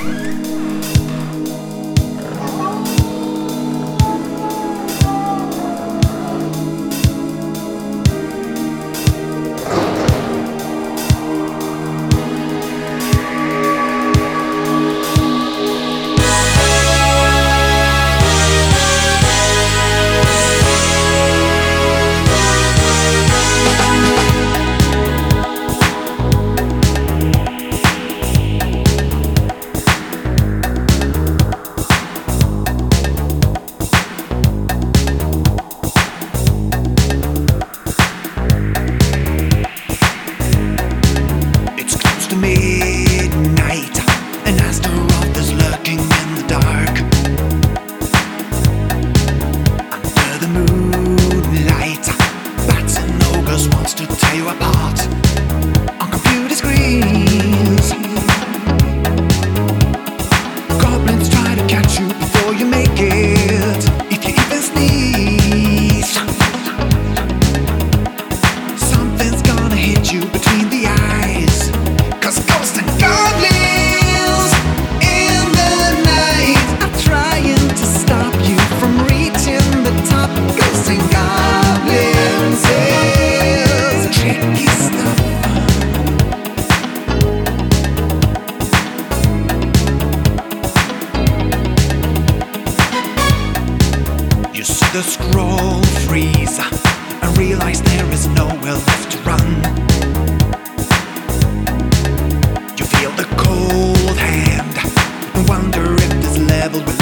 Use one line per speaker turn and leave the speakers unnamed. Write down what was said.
Midnight, and Astaroth is lurking in the dark. Under the moonlight, bats and ogres wants to tear you apart. On computer screens, goblins try to catch you before you make it. If you even sneeze, something's gonna hit you between the eyes. Ghosts and goblins in the night are trying to stop you from reaching the top. Ghosts and goblins is tricky stuff. You see the scroll freeze and realize there is nowhere left to run. Feel the cold hand and wonder if this level